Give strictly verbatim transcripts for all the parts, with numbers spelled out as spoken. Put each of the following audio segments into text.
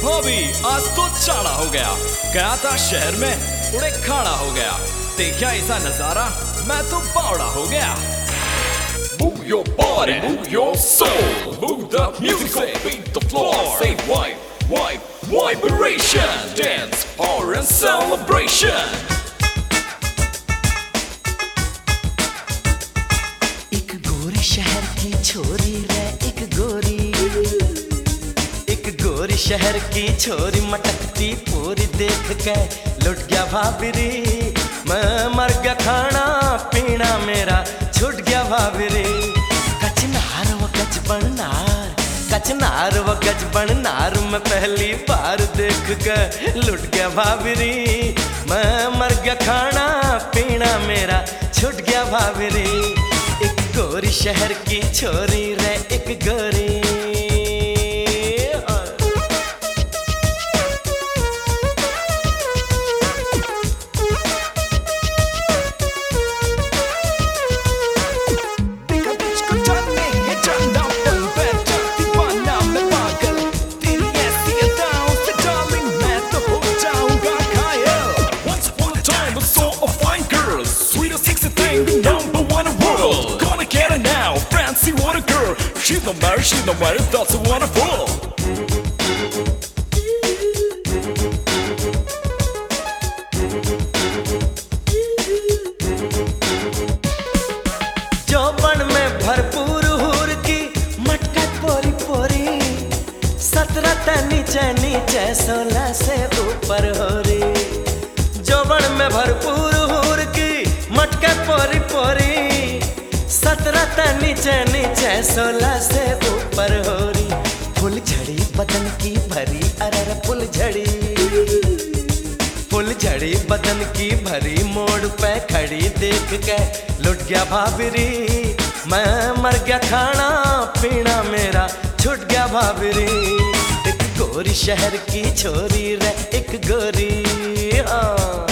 भाभी आज तो चाड़ा हो गया, गया था शहर में उड़े खाड़ा हो गया, देखा ऐसा नजारा मैं तो बावड़ा हो गया। Move your body, move your soul, move the music, beat the floor, say vibe, vibe, vibration, dance, power and celebration. एक गोरी शहर की छोरी रे, एक गोरी, एक गोरी शहर की छोरी मटकती पूरी देख के लुट गया भाभीरी, मैं मर गया खाना पीना मेरा छूट गया भाभीरी। कचनार व गज बननार, कचनार व गज बननार मैं पहली बार देख के लुट गया भाभीरी, मैं मर गया खाना पीना मेरा छूट गया भाभीरी। एक गोरी शहर की छोरी रे, एक गोरी। She's not married, she's not married, that's wonderful. जौवन में भरपूर हूर की मटका पोरी पोरी, सत्रह ते नीचे नीचे सोलह से ऊपर हो रही। जौवन में भरपूर हूर की मटका पोरी पोरी, सत्रह ते नीचे नीचे सोलह से ऊपर हो रही। फुल झड़ी बदन की भरी, अरे फुल झड़ी, फुल झड़ी बदन की भरी मोड़ पे खड़ी देख के लुट गया भाभीरी, मैं मर गया खाना पीना मेरा छूट गया भाभीरी। एक गोरी शहर की छोरी रे, एक गोरी। हाँ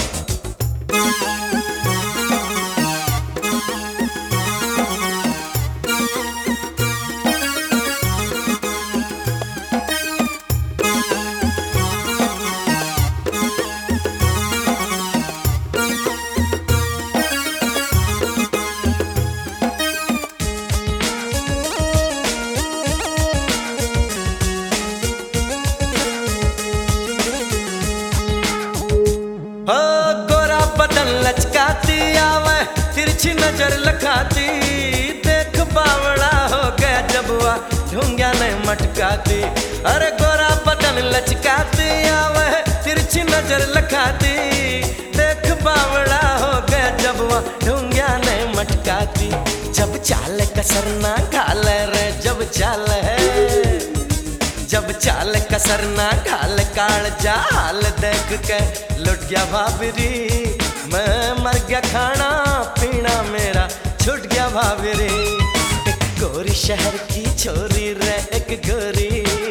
लचकाती आवे तिरछी नजर लखाती, देख बावड़ा हो गया जब वह ढूंढिया नहीं मटकाती। अरे गोरा बदन लचकाती आवे तिरछी नजर लखाती, देख बावड़ा हो गया जब वह ढूंढिया नहीं मटकाती। जब चाल कसर ना घाल रे, जब चाल है, जब चाल कसर ना घाल काल जा हाल देख के लुट गया भाभीरी, मैं मर गया खाना पीना मेरा छूट गया भाभीरी। एक गोरी शहर की छोरी रे, एक गोरी।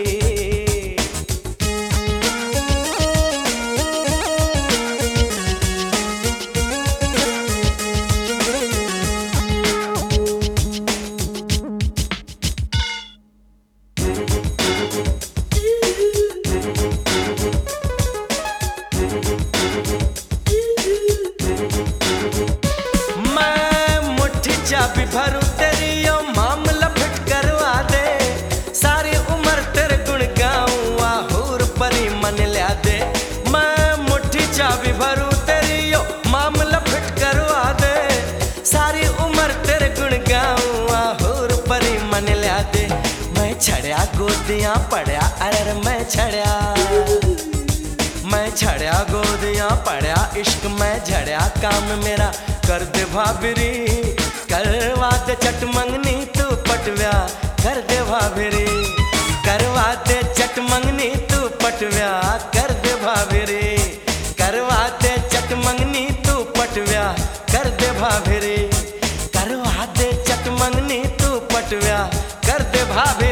चाबी भरूं तेरी यो मामला फिट करवा दे, सारी उम्र तेरे गुण गाऊं आहूर परी मन लिया दे। मैं मुट्ठी चाबी भरूं तेरी यो मामला फिट करवा दे, सारी उम्र तेरे गुण गाऊं आहूर परी मन लिया दे। मैं छड़या गोदियां पड़या, अरे मैं छड़या, मैं छड़या गोदियां पड़या, इश्क में झड़या काम मेरा कर दे भाभीरी, करवा दे चट मंगनी तू पटव्या कर दे भाभीरी, करवा दे चट मंगनी तू पटव्या कर दे भाभीरी, करवा दे चट मंगनी तू पटव्या कर दे भाभीरी, करवा दे चट मंगनी तू पटव्या कर दे भाभीरी।